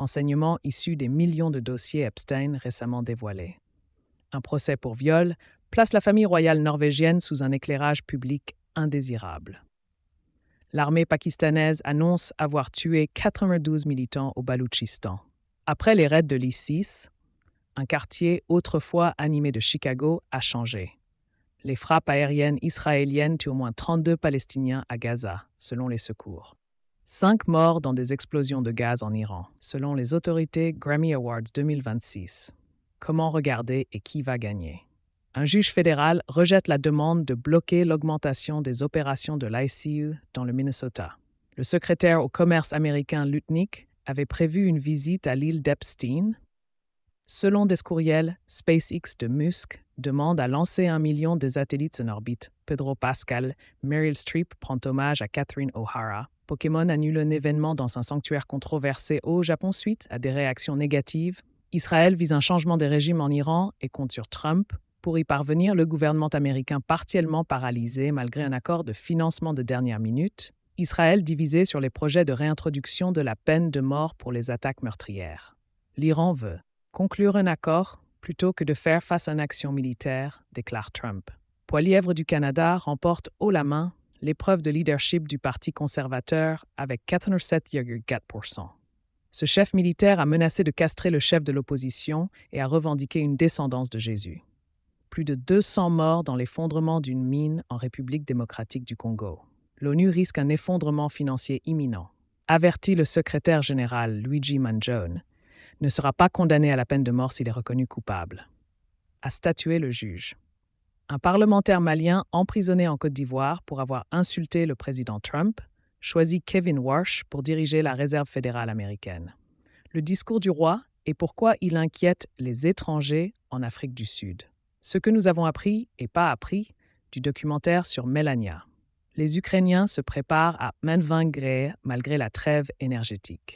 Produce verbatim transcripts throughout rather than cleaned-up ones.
enseignement issu des millions de dossiers Epstein récemment dévoilés. Un procès pour viol place la famille royale norvégienne sous un éclairage public indésirable. L'armée pakistanaise annonce avoir tué quatre-vingt-douze militants au Baloutchistan. Après les raids de l'ISIS, un quartier autrefois animé de Chicago a changé. Les frappes aériennes israéliennes tuent au moins trente-deux Palestiniens à Gaza, selon les secours. Cinq morts dans des explosions de gaz en Iran, selon les autorités Grammy Awards deux mille vingt-six. Comment regarder et qui va gagner? Un juge fédéral rejette la demande de bloquer l'augmentation des opérations de l'I C U dans le Minnesota. Le secrétaire au commerce américain Lutnick avait prévu une visite à l'île d'Epstein. Selon des courriels, SpaceX de Musk demande à lancer un million de satellites en orbite. Pedro Pascal, Meryl Streep prend hommage à Catherine O'Hara. Pokémon annule un événement dans un sanctuaire controversé au Japon suite à des réactions négatives. Israël vise un changement des régimes en Iran et compte sur Trump. Pour y parvenir, le gouvernement américain partiellement paralysé malgré un accord de financement de dernière minute. Israël divisé sur les projets de réintroduction de la peine de mort pour les attaques meurtrières. L'Iran veut conclure un accord plutôt que de faire face à une action militaire, déclare Trump. Poilièvre du Canada remporte haut la main l'épreuve de leadership du Parti conservateur avec quatre-vingt-sept virgule quatre pour cent. Ce chef militaire a menacé de castrer le chef de l'opposition et a revendiqué une descendance de Jésus. Plus de deux cents morts dans l'effondrement d'une mine en République démocratique du Congo. L'ONU risque un effondrement financier imminent. Avertit le secrétaire général Luigi Mangione, ne sera pas condamné à la peine de mort s'il est reconnu coupable. A statué le juge. Un parlementaire malien emprisonné en Côte d'Ivoire pour avoir insulté le président Trump choisit Kevin Warsh pour diriger la Réserve fédérale américaine. Le discours du roi et pourquoi il inquiète les étrangers en Afrique du Sud. Ce que nous avons appris et pas appris du documentaire sur Melania. Les Ukrainiens se préparent à manœuvrer malgré la trêve énergétique.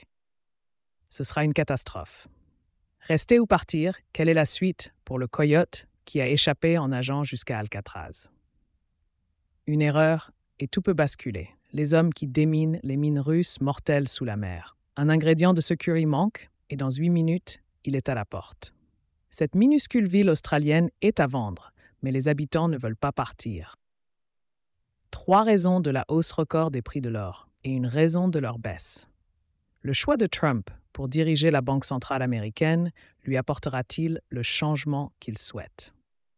Ce sera une catastrophe. Rester ou partir, quelle est la suite pour le coyote qui a échappé en nageant jusqu'à Alcatraz? Une erreur et tout peut basculer. Les hommes qui déminent les mines russes mortelles sous la mer. Un ingrédient de ce curry manque et dans huit minutes, il est à la porte. Cette minuscule ville australienne est à vendre, mais les habitants ne veulent pas partir. Trois raisons de la hausse record des prix de l'or et une raison de leur baisse. Le choix de Trump pour diriger la Banque centrale américaine lui apportera-t-il le changement qu'il souhaite?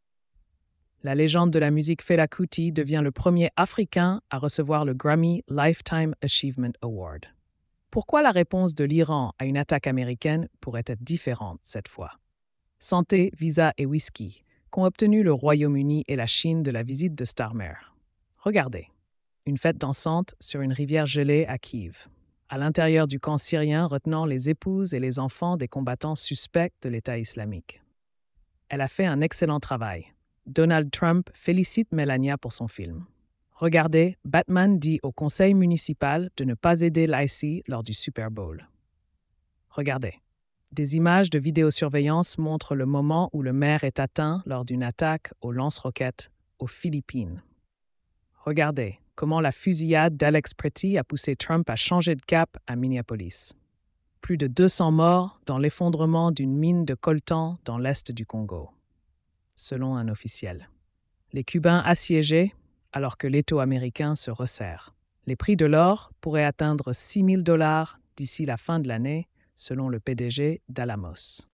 La légende de la musique Fela Kuti devient le premier Africain à recevoir le Grammy Lifetime Achievement Award. Pourquoi la réponse de l'Iran à une attaque américaine pourrait être différente cette fois? Santé, visa et whisky qu'ont obtenu le Royaume-Uni et la Chine de la visite de Starmer. Regardez, une fête dansante sur une rivière gelée à Kiev. À l'intérieur du camp syrien retenant les épouses et les enfants des combattants suspects de l'État islamique. Elle a fait un excellent travail. Donald Trump félicite Melania pour son film. Regardez, Batman dit au conseil municipal de ne pas aider Lacey lors du Super Bowl. Regardez. Des images de vidéosurveillance montrent le moment où le maire est atteint lors d'une attaque au lance-roquettes aux Philippines. Regardez comment la fusillade d'Alex Pretty a poussé Trump à changer de cap à Minneapolis. Plus de deux cents morts dans l'effondrement d'une mine de coltan dans l'est du Congo, selon un officiel. Les Cubains assiégés alors que l'étau américain se resserre. Les prix de l'or pourraient atteindre six mille dollars d'ici la fin de l'année, selon le P D G d'Alamos.